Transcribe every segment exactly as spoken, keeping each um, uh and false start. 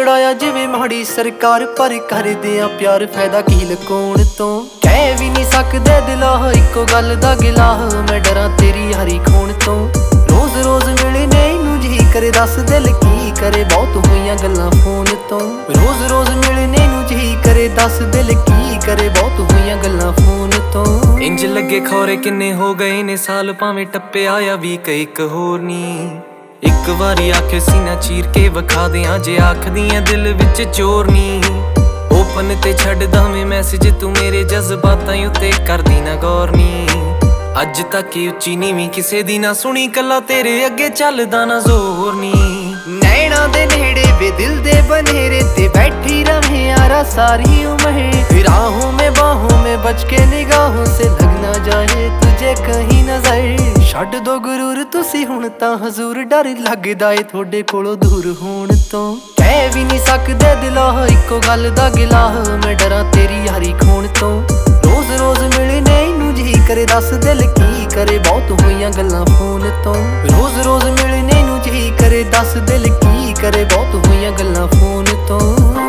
छड़ाया जिवें माड़ी सरकार, पर करदे आ प्यार फायदा की लुकाउण तो। कह भी नहीं सकदे दिला इको गल दा गिला, मैं डरां तेरी हरी खून तो। रोज रोज मिलने नूं जी करे दस दिल की करे, बहुत होईयां गल्लां फोन तो। रोज रोज मिलने नूं जी करे दस दिल की करे, बहुत होईयां गल्लां फोन तो। इंज लगे खौरे किन्ने हो गए ने साल, भावें टप्पे आया भी कई एक होर नी। एक वारी आखे सीना चीर के विखा दियां, जे आखदियां दिल विच चोर नी। ओपन ते छड्डदा मैं मैसेज तू मेरे जज्बातां उत्ते करदी ना गौर नी। अज तक उच्ची नीवीं किसे दी ना सुनी, कल्ला तेरे अगे चलदा ना जोर नी। नैना दे नेड़े वे दिल दे बनेरे ते बैठी रहे यारा सारी उम्र। राहों में बाहों में बच के निगाहों से लग ना जाए तुझे कहीं नजर। छड्ड दो गुरूर तुसी हुण तां हजूर, डर लगदा ए थोड़े कोलों दूर होण तो। कह भी नहीं सकदे दिला इको गल दा गिला, मैं डरां तेरी यारी खून तो। रोज रोज मिलने नूं जी करे दस दिल की करे, बहुत होईयां गल्लां फोन तो। रोज रोज मिलने नूं जी करे दस दिल की करे, बहुत होईयां गल्लां फोन तो।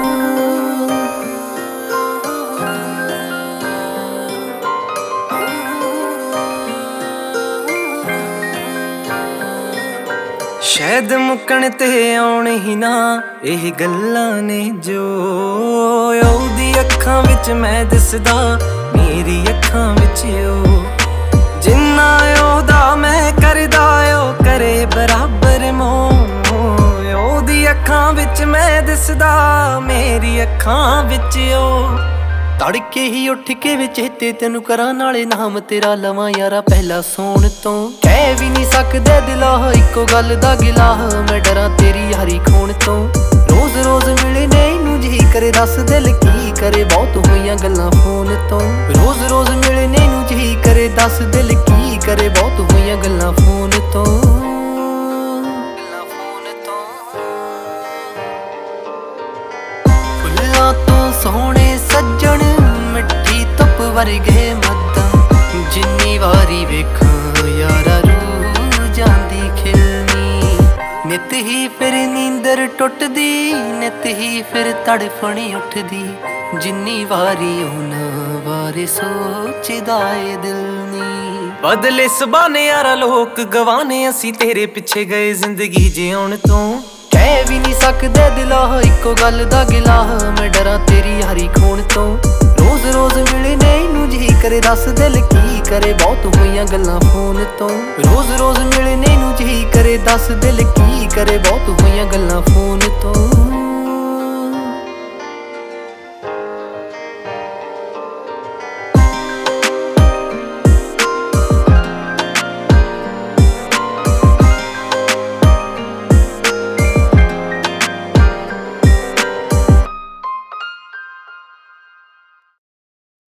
शायद मुक्कण ते आउण ही ना एह गल्लां ने, जो ओदी अखां विच मैं दिसदा मेरी अखां विच ओ। जिन्ना ओदा मैं करदा ओ करे बराबर मोह, ओदी अखां विच मैं दिसदा मेरी अखां विच ओ। तड़के ही उठ के वे चेते तेनू करा, नाले नाम तेरा लवां यारा पहला सोण तो। कह भी नहीं सकदे दिला इको गल दा गिला, मैं डरां तेरी यारी खून तो। रोज रोज मिलने नूं जी करे दस दिल की करे, बहुत होईयां गल्लां फोन तो। रोज रोज मिलने नूं जी करे दस दिल की करे, बहुत होईयां गल्लां फोन तो। फुल्लां तो सोहणे सज्जण मिट्टी धुप वर्गे मद्दम, जिन्नी वारी वेखां यारा रूह जांदी खिलनी। नित ही फिर नींदर टुटदी, नित ही फिर तड़फणी उठदी, जिन्नी वारी उन्हां बारे सोचदा ए दिल नी। बदले सबाने यारा लोक गवाने, असी तेरे पिछे गए जिंदगी जिउण तो। कह भी नहीं सकदे दिला इको गल दा गिला, मैं डरां तेरी यारी खून तो। रोज रोज मिलने नूं जी करे दस दिल की करे, बहुत होईयां गल्लां फोन तो। रोज रोज मिलने नूं जी करे दस दिल की करे, बहुत होईयां गल्लां फोन